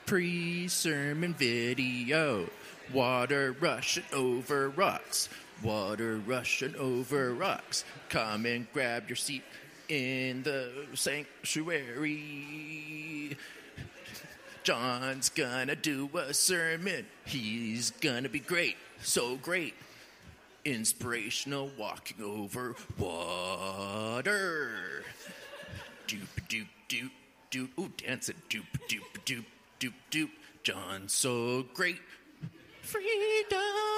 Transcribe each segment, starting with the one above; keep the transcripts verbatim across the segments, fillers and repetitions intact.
Pre-sermon video. Water rushing over rocks. Water rushing over rocks. Come and grab your seat in the sanctuary. John's gonna do a sermon. He's gonna be great, so great. Inspirational walking over water. Doop doop doop doop. Ooh, dancing. Doop doop doop doop doop. John's so great. Freedom.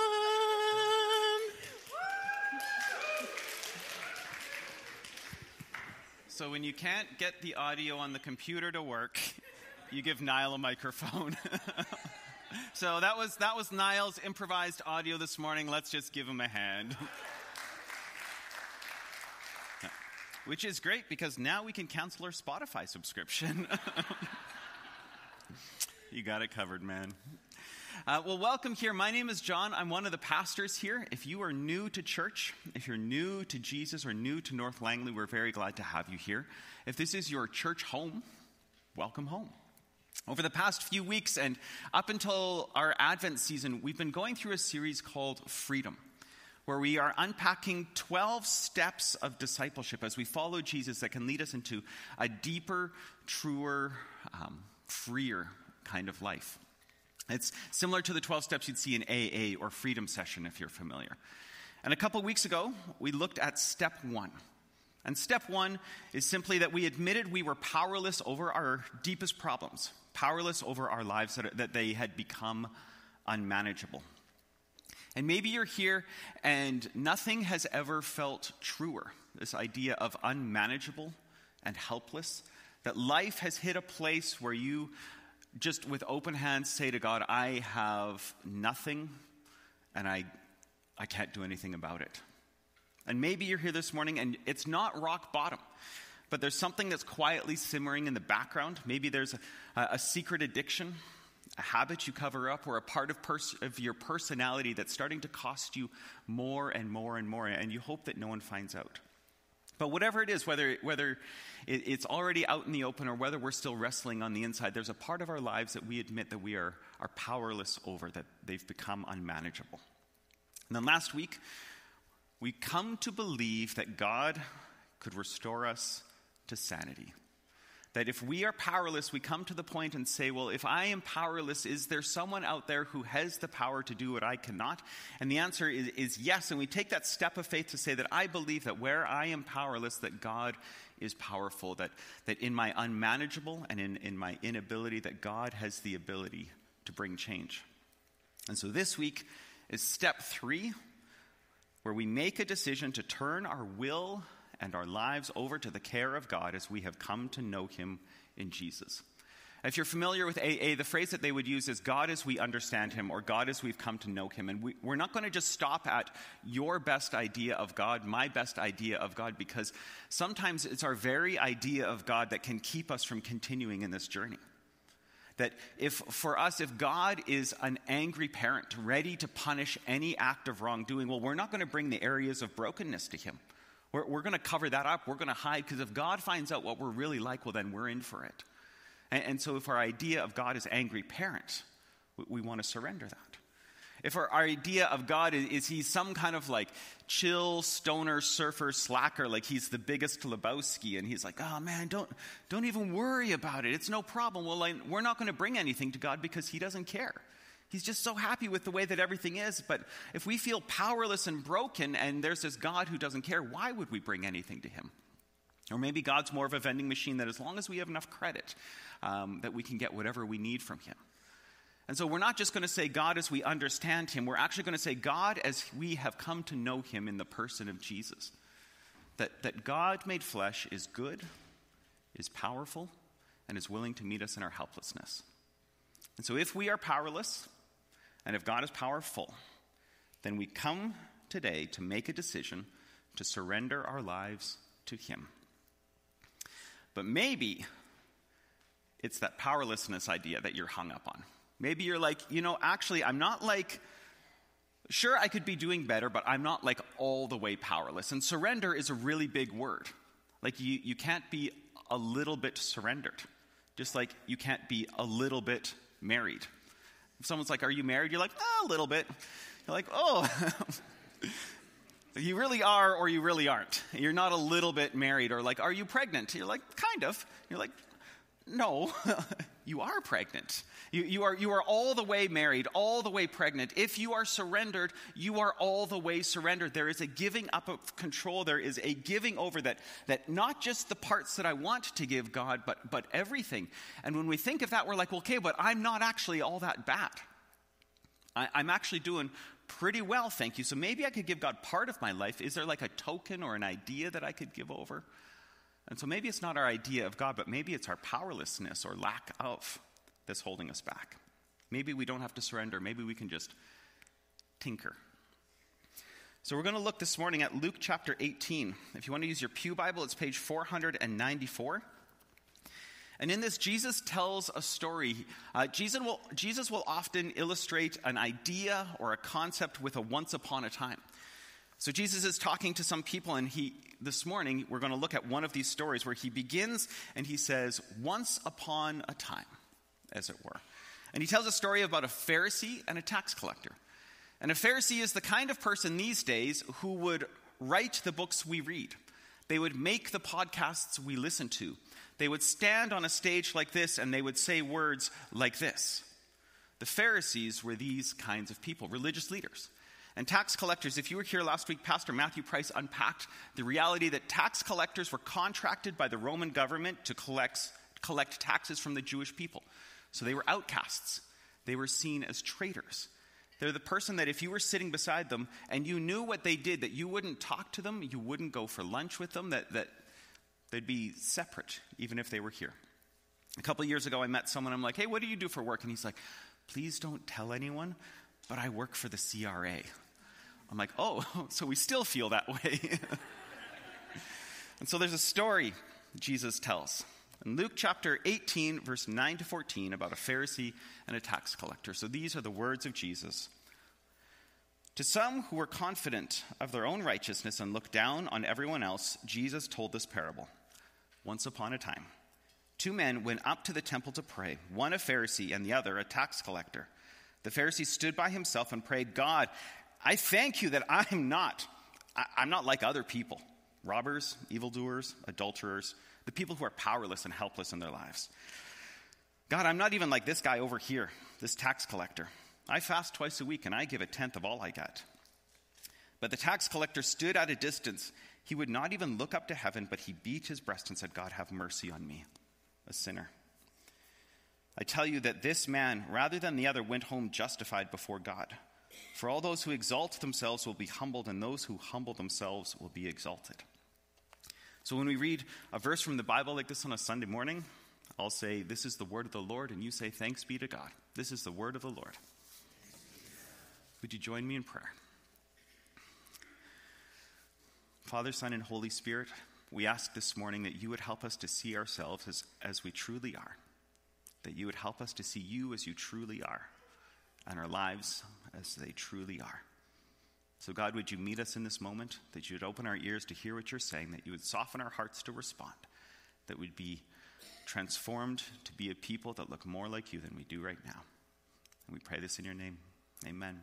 So when you can't get the audio on the computer to work, you give Niall a microphone. So that was that was Niall's improvised audio this morning. Let's just give him a hand. Which is great because now we can cancel our Spotify subscription. You got it covered, man. Uh, well, welcome here. My name is John. I'm one of the pastors here. If you are new to church, if you're new to Jesus or new to North Langley, we're very glad to have you here. If this is your church home, welcome home. Over the past few weeks and up until our Advent season, we've been going through a series called Freedom, where we are unpacking twelve steps of discipleship as we follow Jesus that can lead us into a deeper, truer, um, freer kind of life. It's similar to the twelve steps you'd see in A A or Freedom Session if you're familiar. And a couple weeks ago, we looked at step one. And step one is simply that we admitted we were powerless over our deepest problems, powerless over our lives, that, that they had become unmanageable. And maybe you're here and nothing has ever felt truer, this idea of unmanageable and helpless, that life has hit a place where you just with open hands say to God, I have nothing and I, I can't do anything about it. And maybe you're here this morning and it's not rock bottom, but there's something that's quietly simmering in the background. Maybe there's a, a secret addiction, a habit you cover up, or a part of, pers- of your personality that's starting to cost you more and more and more, and you hope that no one finds out. But whatever it is, whether whether it's already out in the open or whether we're still wrestling on the inside, there's a part of our lives that we admit that we are, are powerless over, that they've become unmanageable. And then last week, we come to believe that God could restore us to sanity. That if we are powerless, we come to the point and say, well, if I am powerless, is there someone out there who has the power to do what I cannot? And the answer is, is yes. And we take that step of faith to say that I believe that where I am powerless, that God is powerful. That, that in my unmanageable and in, in my inability, that God has the ability to bring change. And so this week is step three, where we make a decision to turn our will and our lives over to the care of God as we have come to know him in Jesus. If you're familiar with A A, the phrase that they would use is God as we understand him, or God as we've come to know him. And we, we're not going to just stop at your best idea of God, my best idea of God, because sometimes it's our very idea of God that can keep us from continuing in this journey. That if, for us, if God is an angry parent, ready to punish any act of wrongdoing, well, we're not going to bring the areas of brokenness to him. We're, we're going to cover that up. We're going to hide, because if God finds out what we're really like, well, then we're in for it. And, and so if our idea of God is angry parent, we, we want to surrender that. If our, our idea of God is, is he's some kind of like chill, stoner, surfer, slacker, like he's the biggest Lebowski, and he's like, oh man, don't don't even worry about it. It's no problem. Well, like, we're not going to bring anything to God because he doesn't care. He's just so happy with the way that everything is. But if we feel powerless and broken and there's this God who doesn't care, why would we bring anything to him? Or maybe God's more of a vending machine that as long as we have enough credit, um, that we can get whatever we need from him. And so we're not just going to say God as we understand him. We're actually going to say God as we have come to know him in the person of Jesus. That, that God made flesh is good, is powerful, and is willing to meet us in our helplessness. And so if we are powerless, and if God is powerful, then we come today to make a decision to surrender our lives to him. But maybe it's that powerlessness idea that you're hung up on. Maybe you're like, you know, actually, I'm not like, sure, I could be doing better, but I'm not like all the way powerless. And surrender is a really big word. Like you, you can't be a little bit surrendered. Just like you can't be a little bit married. If someone's like, are you married? You're like, oh, a little bit. You're like, oh, you really are or you really aren't. You're not a little bit married. Or like, are you pregnant? You're like, kind of. You're like, no, you are pregnant. You, you are you are all the way married, all the way pregnant. If you are surrendered, you are all the way surrendered. There is a giving up of control. There is a giving over that, that not just the parts that I want to give God, but, but everything. And when we think of that, we're like, well, okay, but I'm not actually all that bad. I, I'm actually doing pretty well, thank you. So maybe I could give God part of my life. Is there like a token or an idea that I could give over? And so maybe it's not our idea of God, but maybe it's our powerlessness or lack of that's holding us back. Maybe we don't have to surrender. Maybe we can just tinker. So we're going to look this morning at Luke chapter eighteen. If you want to use your pew Bible, it's page four hundred ninety-four. And in this, Jesus tells a story. Uh, Jesus will, Jesus will often illustrate an idea or a concept with a once upon a time. So Jesus is talking to some people, and he this morning we're going to look at one of these stories where he begins and he says, once upon a time, as it were. And he tells a story about a Pharisee and a tax collector. And a Pharisee is the kind of person these days who would write the books we read. They would make the podcasts we listen to. They would stand on a stage like this and they would say words like this. The Pharisees were these kinds of people, religious leaders. And tax collectors, if you were here last week, Pastor Matthew Price unpacked the reality that tax collectors were contracted by the Roman government to collect, collect taxes from the Jewish people. So they were outcasts. They were seen as traitors. They're the person that if you were sitting beside them and you knew what they did, that you wouldn't talk to them, you wouldn't go for lunch with them, that, that they'd be separate even if they were here. A couple of years ago, I met someone. I'm like, hey, what do you do for work? And he's like, please don't tell anyone, but I work for the C R A. I'm like, oh, so we still feel that way. And so there's a story Jesus tells in Luke chapter eighteen, verse nine to fourteen, about a Pharisee and a tax collector. So these are the words of Jesus. To some who were confident of their own righteousness and looked down on everyone else, Jesus told this parable. Once upon a time, two men went up to the temple to pray, one a Pharisee and the other a tax collector. The Pharisee stood by himself and prayed, God, I thank you that I'm not, I, I'm not like other people, robbers, evildoers, adulterers, the people who are powerless and helpless in their lives. God, I'm not even like this guy over here, this tax collector. I fast twice a week and I give a tenth of all I get. But the tax collector stood at a distance. He would not even look up to heaven, but he beat his breast and said, God, have mercy on me, a sinner. I tell you that this man, rather than the other, went home justified before God. For all those who exalt themselves will be humbled, and those who humble themselves will be exalted. So when we read a verse from the Bible like this on a Sunday morning, I'll say, this is the word of the Lord, and you say, thanks be to God. This is the word of the Lord. Would you join me in prayer? Father, Son, and Holy Spirit, we ask this morning that you would help us to see ourselves as, as we truly are, that you would help us to see you as you truly are, and our lives as they truly are. So God, would you meet us in this moment, that you would open our ears to hear what you're saying, that you would soften our hearts to respond, that we'd be transformed to be a people that look more like you than we do right now. And we pray this in your name. Amen.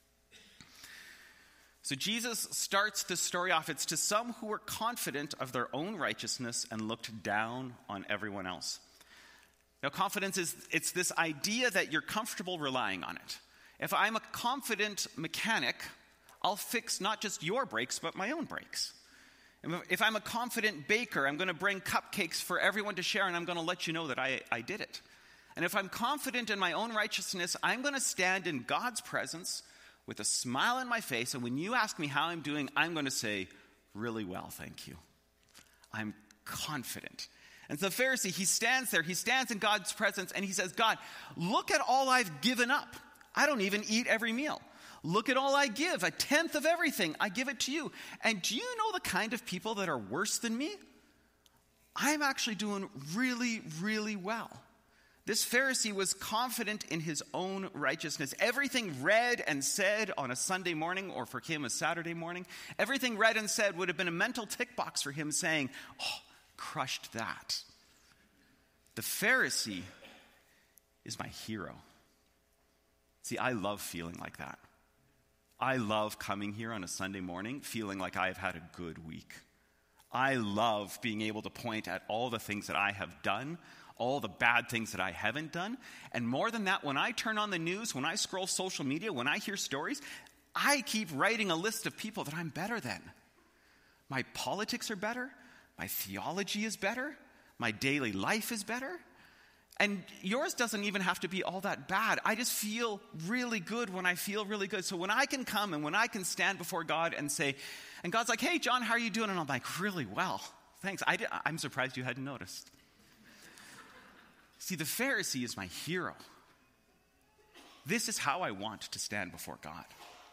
So Jesus starts this story off. It's to some who were confident of their own righteousness and looked down on everyone else. Now, confidence is, it's this idea that you're comfortable relying on it. If I'm a confident mechanic, I'll fix not just your brakes, but my own brakes. If I'm a confident baker, I'm going to bring cupcakes for everyone to share, and I'm going to let you know that I, I did it. And if I'm confident in my own righteousness, I'm going to stand in God's presence with a smile on my face, and when you ask me how I'm doing, I'm going to say, really well, thank you. I'm confident. And so the Pharisee, he stands there, he stands in God's presence, and he says, God, look at all I've given up. I don't even eat every meal. Look at all I give, a tenth of everything, I give it to you. And do you know the kind of people that are worse than me? I'm actually doing really, really well. This Pharisee was confident in his own righteousness. Everything read and said on a Sunday morning, or for him a Saturday morning, everything read and said would have been a mental tick box for him saying, oh, crushed that. The Pharisee, is my hero. See, I love feeling like that. I love coming here on a Sunday morning feeling like I have had a good week. I love being able to point at all the things that I have done, all the bad things that I haven't done. And more than that, when I turn on the news, when I scroll social media, when I hear stories, I keep writing a list of people that I'm better than. My politics are better. My theology is better. My daily life is better. And yours doesn't even have to be all that bad. I just feel really good when I feel really good. So when I can come and when I can stand before God and say, and God's like, hey, John, how are you doing? And I'm like, really well. Thanks. I did, I'm surprised you hadn't noticed. See, the Pharisee is my hero. This is how I want to stand before God.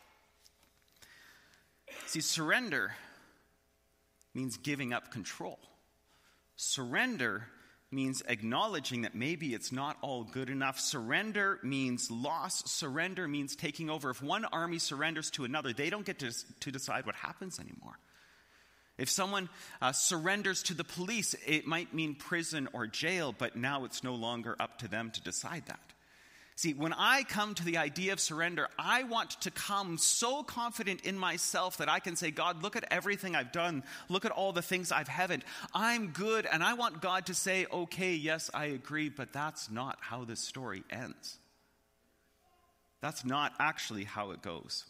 See, surrender means giving up control. Surrender means acknowledging that maybe it's not all good enough. Surrender means loss. Surrender means taking over. If one army surrenders to another, they don't get to, to decide what happens anymore. If someone uh, surrenders to the police, it might mean prison or jail, but now it's no longer up to them to decide that. See, when I come to the idea of surrender, I want to come so confident in myself that I can say, God, look at everything I've done. Look at all the things I haven't. I'm good, and I want God to say, okay, yes, I agree, but that's not how this story ends. That's not actually how it goes.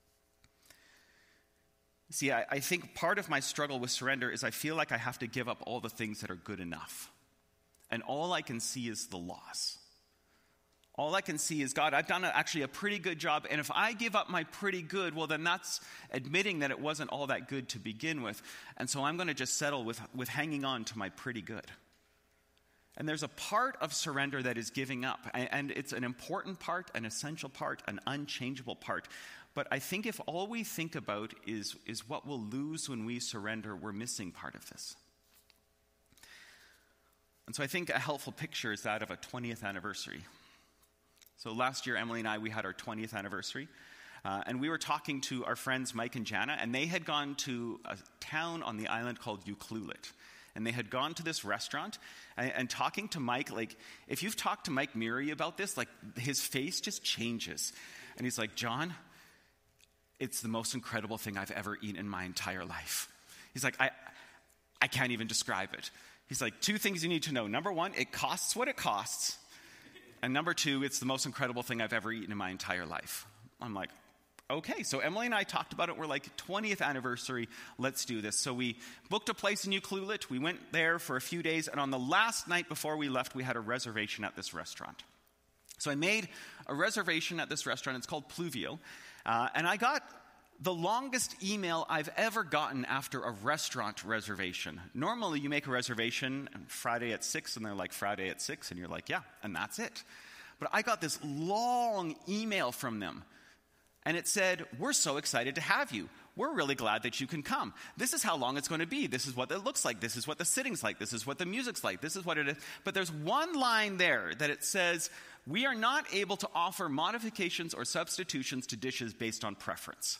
See, I, I think part of my struggle with surrender is I feel like I have to give up all the things that are good enough. And all I can see is the loss. All I can see is, God, I've done a, actually a pretty good job, and if I give up my pretty good, well, then that's admitting that it wasn't all that good to begin with, and so I'm going to just settle with, with hanging on to my pretty good. And there's a part of surrender that is giving up, and, and it's an important part, an essential part, an unchangeable part. But I think if all we think about is, is what we'll lose when we surrender, we're missing part of this. And so I think a helpful picture is that of a twentieth anniversary. So last year, Emily and I, we had our twentieth anniversary, uh, and we were talking to our friends Mike and Jana, and they had gone to a town on the island called Ucluelet, and they had gone to this restaurant, and, and talking to Mike, like, if you've talked to Mike Meary about this, like, his face just changes, and he's like, John, it's the most incredible thing I've ever eaten in my entire life. He's like, I, I can't even describe it. He's like, two things you need to know. Number one, it costs what it costs. And number two, it's the most incredible thing I've ever eaten in my entire life. I'm like, okay. So Emily and I talked about it. We're like, twentieth anniversary, let's do this. So we booked a place in Ucluelet. We went there for a few days. And on the last night before we left, we had a reservation at this restaurant. So I made a reservation at this restaurant. It's called Pluvio. Uh, and I got the longest email I've ever gotten after a restaurant reservation. Normally, you make a reservation Friday at six, and they're like, Friday at six, and you're like, yeah, and that's it. But I got this long email from them, and it said, we're so excited to have you. We're really glad that you can come. This is how long it's going to be. This is what it looks like. This is what the sitting's like. This is what the music's like. This is what it is. But there's one line there that it says, we are not able to offer modifications or substitutions to dishes based on preference.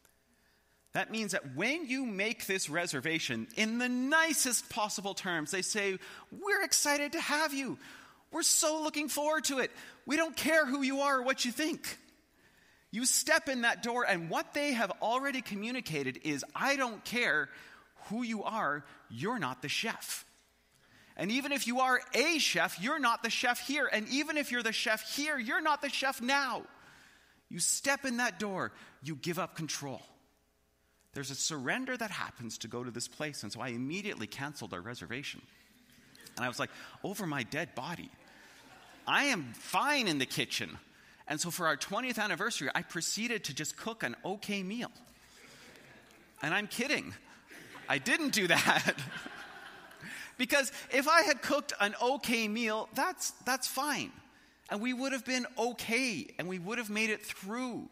That means that when you make this reservation, in the nicest possible terms, they say, we're excited to have you. We're so looking forward to it. We don't care who you are or what you think. You step in that door, and what they have already communicated is, I don't care who you are, you're not the chef. And even if you are a chef, you're not the chef here. And even if you're the chef here, you're not the chef now. You step in that door, you give up control. There's a surrender that happens to go to this place. And so I immediately canceled our reservation. And I was like, over my dead body. I am fine in the kitchen. And so for our twentieth anniversary, I proceeded to just cook an okay meal. And I'm kidding. I didn't do that. Because if I had cooked an okay meal, that's that's fine. And we would have been okay. And we would have made it through.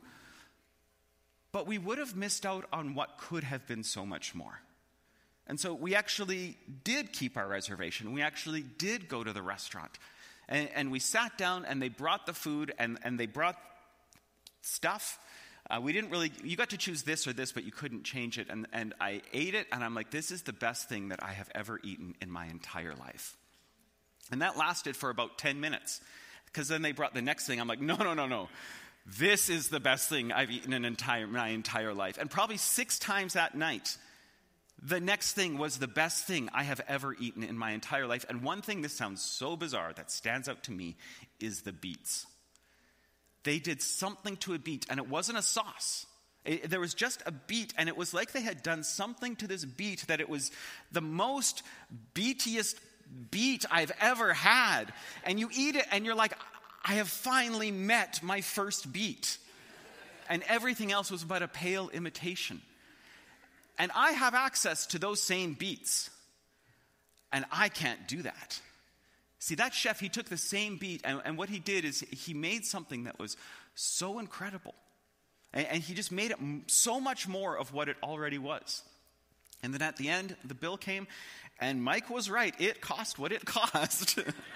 But we would have missed out on what could have been so much more. And so we actually did keep our reservation. We actually did go to the restaurant. And, and we sat down, and they brought the food, and, and they brought stuff. Uh, we didn't really, you got to choose this or this, but you couldn't change it. And, and I ate it, and I'm like, this is the best thing that I have ever eaten in my entire life. And that lasted for about ten minutes. Because then they brought the next thing. I'm like, no, no, no, no. This is the best thing I've eaten in entire, my entire life. And probably six times that night, the next thing was the best thing I have ever eaten in my entire life. And one thing, this sounds so bizarre, that stands out to me is the beets. They did something to a beet, and it wasn't a sauce. It, there was just a beet, and it was like they had done something to this beet that it was the most beetiest beet I've ever had. And you eat it, and you're like, I have finally met my first beet. And everything else was but a pale imitation. And I have access to those same beets, and I can't do that. See, that chef, he took the same beet, and, and what he did is he made something that was so incredible. And, and he just made it m- so much more of what it already was. And then at the end, the bill came, and Mike was right. It cost what it cost.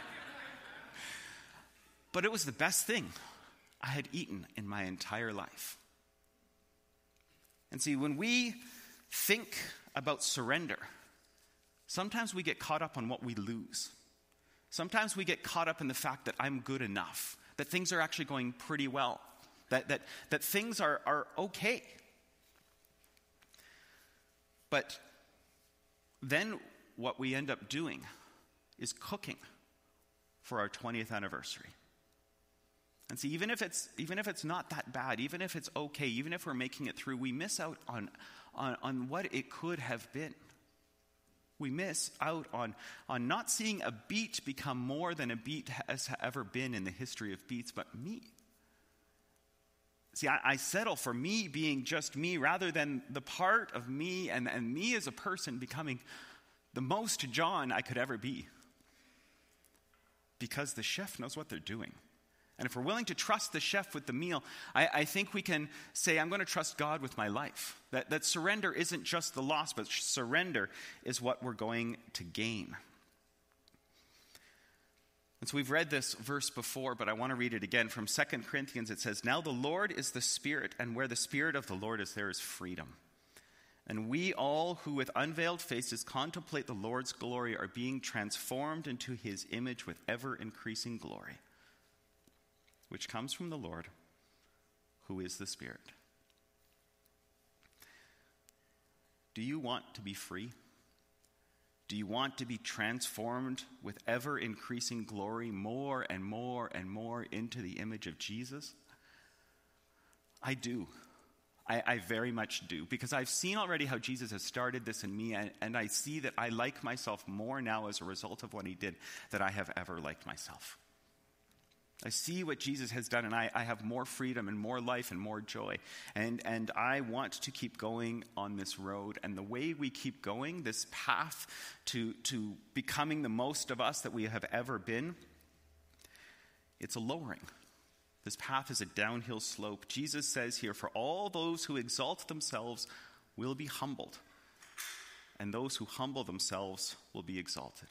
But it was the best thing I had eaten in my entire life. And see, when we think about surrender, sometimes we get caught up on what we lose. Sometimes we get caught up in the fact that I'm good enough, that things are actually going pretty well, that that that things are, are okay. But then what we end up doing is cooking for our twentieth anniversary. And see, even if it's even if it's not that bad, even if it's okay, even if we're making it through, we miss out on on, on what it could have been. We miss out on, on not seeing a beet become more than a beet has ever been in the history of beets, but me. See, I, I settle for me being just me rather than the part of me and, and me as a person becoming the most John I could ever be. Because the chef knows what they're doing. And if we're willing to trust the chef with the meal, I, I think we can say, I'm going to trust God with my life. That, that surrender isn't just the loss, but surrender is what we're going to gain. And so we've read this verse before, but I want to read it again. From Second Corinthians, it says, now the Lord is the Spirit, and where the Spirit of the Lord is, there is freedom. And we all who with unveiled faces contemplate the Lord's glory are being transformed into his image with ever-increasing glory, which comes from the Lord, who is the Spirit. Do you want to be free? Do you want to be transformed with ever-increasing glory more and more and more into the image of Jesus? I do. I, I very much do, because I've seen already how Jesus has started this in me, and, and I see that I like myself more now as a result of what he did than I have ever liked myself. I see what Jesus has done, and I, I have more freedom and more life and more joy. And, and I want to keep going on this road. And the way we keep going, this path to, to becoming the most of us that we have ever been, it's a lowering. This path is a downhill slope. Jesus says here, for all those who exalt themselves will be humbled, and those who humble themselves will be exalted.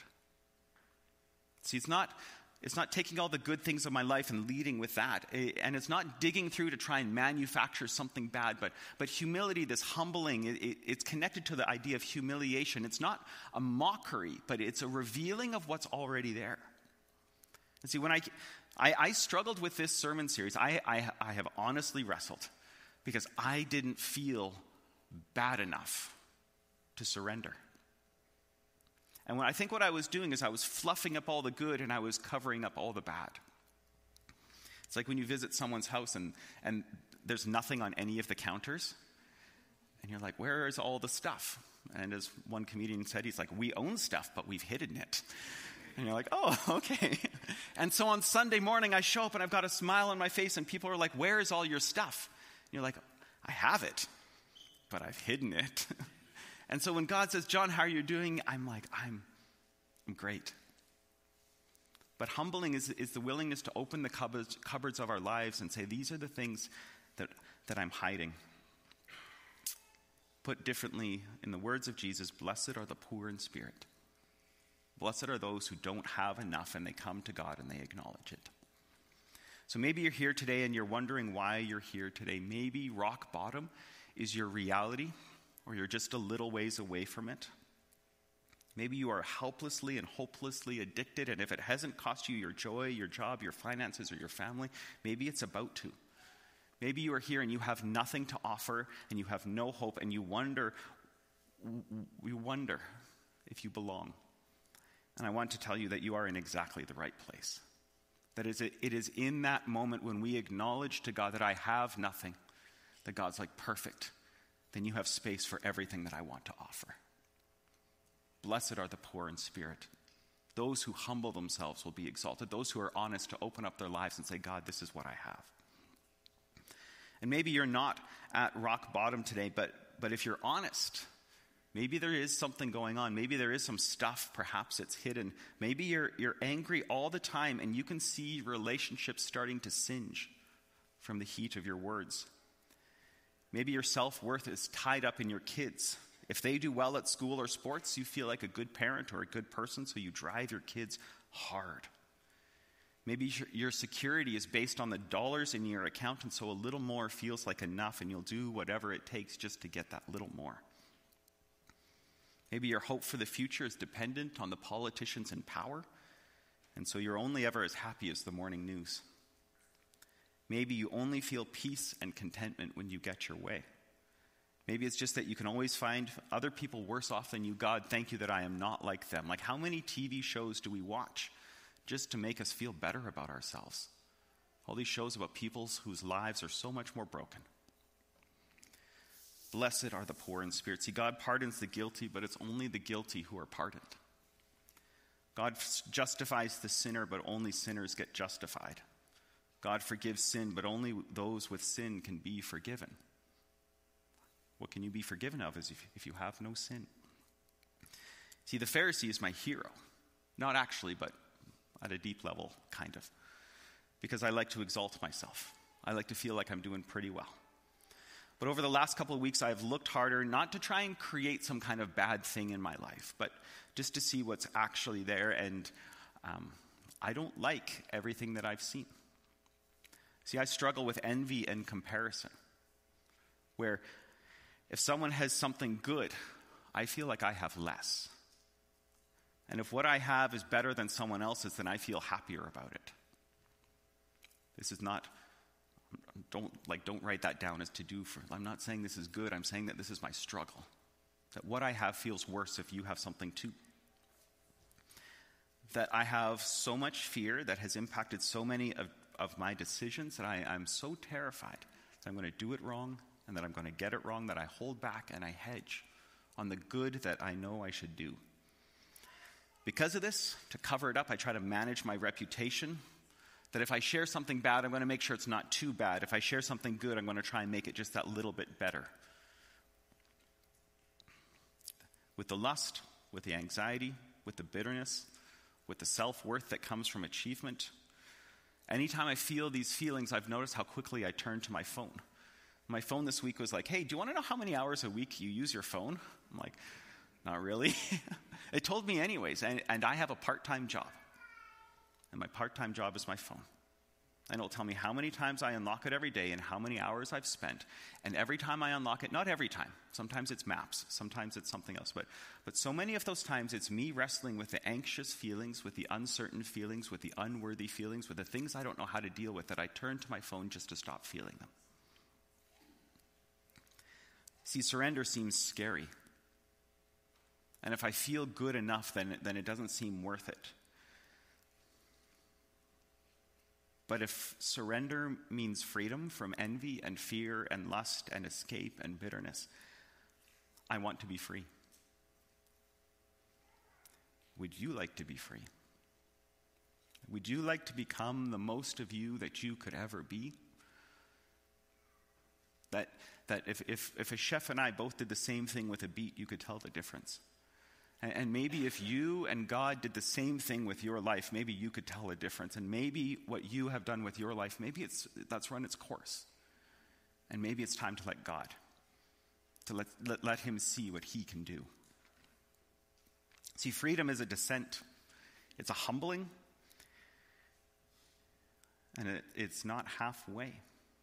See, it's not... It's not taking all the good things of my life and leading with that. And it's not digging through to try and manufacture something bad. But, but humility, this humbling, it, it, it's connected to the idea of humiliation. It's not a mockery, but it's a revealing of what's already there. And see, when I, I, I struggled with this sermon series, I, I, I have honestly wrestled because I didn't feel bad enough to surrender. And when I think what I was doing is I was fluffing up all the good and I was covering up all the bad. It's like when you visit someone's house and, and there's nothing on any of the counters. And you're like, where is all the stuff? And as one comedian said, he's like, we own stuff, but we've hidden it. And you're like, oh, okay. And so on Sunday morning, I show up and I've got a smile on my face and people are like, where is all your stuff? And you're like, I have it, but I've hidden it. And so when God says, John, how are you doing? I'm like, I'm, I'm great. But humbling is, is the willingness to open the cupboards, cupboards of our lives and say, these are the things that, that I'm hiding. Put differently, in the words of Jesus, blessed are the poor in spirit. Blessed are those who don't have enough and they come to God and they acknowledge it. So maybe you're here today and you're wondering why you're here today. Maybe rock bottom is your reality, or you're just a little ways away from it. Maybe you are helplessly and hopelessly addicted, and if it hasn't cost you your joy, your job, your finances, or your family, maybe it's about to. Maybe you are here and you have nothing to offer, and you have no hope, and you wonder, you wonder if you belong. And I want to tell you that you are in exactly the right place. That is, it is in that moment when we acknowledge to God that I have nothing, that God's like, perfect. Then you have space for everything that I want to offer. Blessed are the poor in spirit. Those who humble themselves will be exalted. Those who are honest to open up their lives and say, God, this is what I have. And maybe you're not at rock bottom today, but, but if you're honest, maybe there is something going on. Maybe there is some stuff, perhaps it's hidden. Maybe you're, you're angry all the time and you can see relationships starting to singe from the heat of your words. Maybe your self-worth is tied up in your kids. If they do well at school or sports, you feel like a good parent or a good person, so you drive your kids hard. Maybe your security is based on the dollars in your account, and so a little more feels like enough, and you'll do whatever it takes just to get that little more. Maybe your hope for the future is dependent on the politicians in power, and so you're only ever as happy as the morning news. Maybe you only feel peace and contentment when you get your way. Maybe it's just that you can always find other people worse off than you. God, thank you that I am not like them. Like, how many T V shows do we watch just to make us feel better about ourselves? All these shows about people whose lives are so much more broken. Blessed are the poor in spirit. See, God pardons the guilty, but it's only the guilty who are pardoned. God justifies the sinner, but only sinners get justified. God forgives sin, but only those with sin can be forgiven. What can you be forgiven of is if, if you have no sin? See, the Pharisee is my hero. Not actually, but at a deep level, kind of. Because I like to exalt myself. I like to feel like I'm doing pretty well. But over the last couple of weeks, I've looked harder, not to try and create some kind of bad thing in my life, but just to see what's actually there. And um, I don't like everything that I've seen. See, I struggle with envy and comparison, where if someone has something good, I feel like I have less. And if what I have is better than someone else's, then I feel happier about it. This is not, don't like don't write that down as to do for, I'm not saying this is good, I'm saying that this is my struggle. That what I have feels worse if you have something too. That I have so much fear that has impacted so many of, of my decisions that I, I'm so terrified that I'm going to do it wrong, and that I'm going to get it wrong, that I hold back and I hedge on the good that I know I should do. Because of this, to cover it up, I try to manage my reputation, that if I share something bad, I'm going to make sure it's not too bad. If I share something good, I'm going to try and make it just that little bit better. With the lust, with the anxiety, with the bitterness, with the self-worth that comes from achievement, anytime I feel these feelings, I've noticed how quickly I turn to my phone. My phone this week was like, hey, do you want to know how many hours a week you use your phone? I'm like, not really. It told me anyways, and, and I have a part-time job. And my part-time job is my phone. And it'll tell me how many times I unlock it every day and how many hours I've spent. And every time I unlock it, not every time. Sometimes it's maps. Sometimes it's something else. But, but so many of those times, it's me wrestling with the anxious feelings, with the uncertain feelings, with the unworthy feelings, with the things I don't know how to deal with, that I turn to my phone just to stop feeling them. See, surrender seems scary. And if I feel good enough, then, then it doesn't seem worth it. But if surrender means freedom from envy and fear and lust and escape and bitterness, I want to be free. Would you like to be free? Would you like to become the most of you that you could ever be? That that if, if, if a chef and I both did the same thing with a beet, you could tell the difference. And, and maybe if you and God did the same thing with your life, maybe you could tell a difference. And maybe what you have done with your life, maybe it's that's run its course. And maybe it's time to let God, to let, let, let him see what he can do. See, freedom is a descent. It's a humbling. And it, it's not halfway.